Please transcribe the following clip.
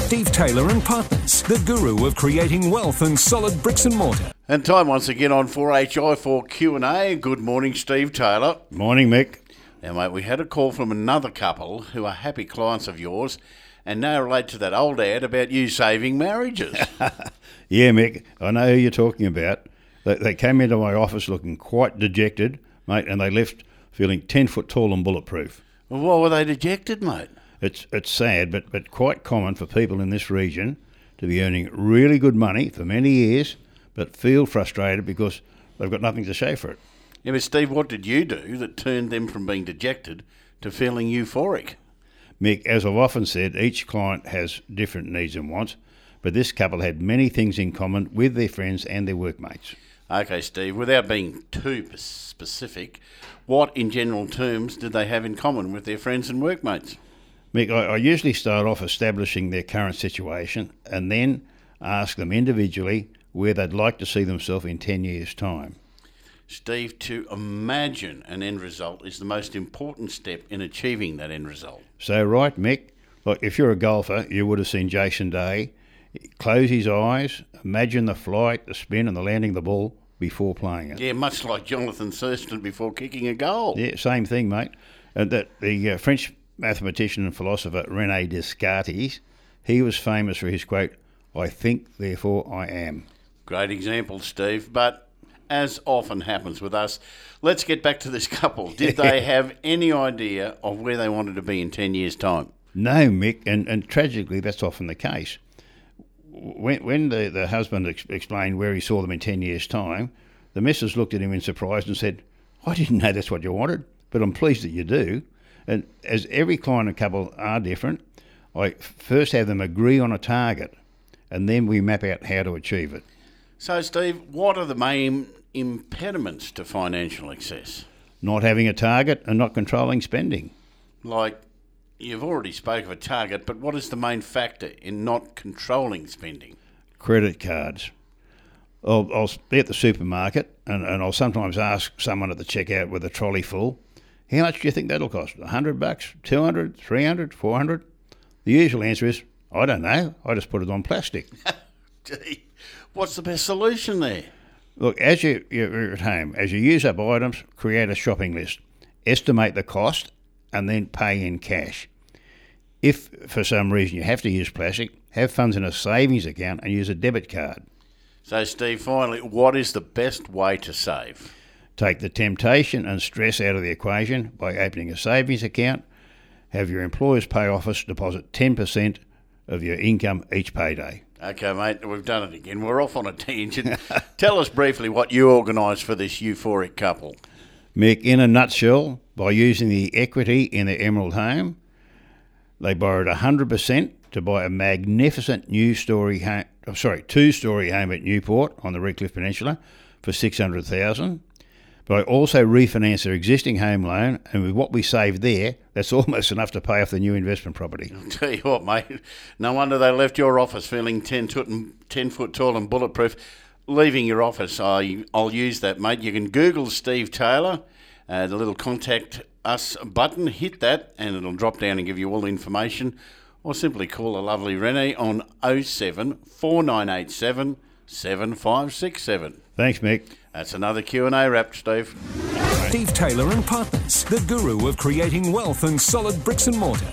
Steve Taylor and Partners, the guru of creating wealth and solid bricks and mortar. And time once again on 4HI for Q&A. Good morning, Steve Taylor. Morning, Mick. Now, mate, we had a call from another couple who are happy clients of yours and now relate to that old ad about you saving marriages. Yeah, Mick, I know who you're talking about. They came into my office looking quite dejected, mate, and they left feeling 10 foot tall and bulletproof. Well, why were they dejected, mate? It's sad, but quite common for people in this region to be earning really good money for many years, but feel frustrated because they've got nothing to show for it. Yeah, but Steve, what did you do that turned them from being dejected to feeling euphoric? Mick, as I've often said, each client has different needs and wants, but this couple had many things in common with their friends and their workmates. Okay, Steve, without being too specific, what in general terms did they have in common with their friends and workmates? Mick, I usually start off establishing their current situation and then ask them individually where they'd like to see themselves in 10 years' time. Steve, to imagine an end result is the most important step in achieving that end result. So right, Mick, like if you're a golfer, you would have seen Jason Day close his eyes, imagine the flight, the spin and the landing of the ball before playing it. Yeah, much like Jonathan Thurston before kicking a goal. Yeah, same thing, mate. And that the French mathematician and philosopher René Descartes, he was famous for his quote, "I think, therefore I am." Great example, Steve, but as often happens with us, let's get back to this couple. Did they have any idea of where they wanted to be in 10 years' time? No, Mick, and tragically that's often the case. When the husband explained where he saw them in 10 years' time, the missus looked at him in surprise and said, "I didn't know that's what you wanted, but I'm pleased that you do." And as every client and couple are different, I first have them agree on a target, and then we map out how to achieve it. So, Steve, what are the main impediments to financial success? Not having a target and not controlling spending. Like, you've already spoke of a target, but what is the main factor in not controlling spending? Credit cards. I'll be at the supermarket and I'll sometimes ask someone at the checkout with a trolley full, "How much do you think that'll cost? $100, 200, 300, 400? The usual answer is, "I don't know, I just put it on plastic." Gee, what's the best solution there? Look, as you're at home, as you use up items, create a shopping list. Estimate the cost and then pay in cash. If for some reason you have to use plastic, have funds in a savings account and use a debit card. So, Steve, finally, what is the best way to save? Take the temptation and stress out of the equation by opening a savings account. Have your employer's pay office deposit 10% of your income each payday. Okay, mate, we've done it again. We're off on a tangent. Tell us briefly what you organised for this euphoric couple. Mick, in a nutshell, by using the equity in their Emerald home, they borrowed 100% to buy a magnificent two-storey home at Newport on the Redcliffe Peninsula for $600,000. But I also refinanced their existing home loan, and with what we saved there, that's almost enough to pay off the new investment property. I'll tell you what, mate, no wonder they left your office feeling 10 foot tall and bulletproof. Leaving your office, I'll use that, mate. You can Google Steve Taylor, the little contact us button, hit that, and it'll drop down and give you all the information. Or simply call the lovely Renee on 07 4987 7567. Thanks, Mick. That's another Q&A wrap, Steve. Steve Taylor and Partners, the guru of creating wealth and solid bricks and mortar.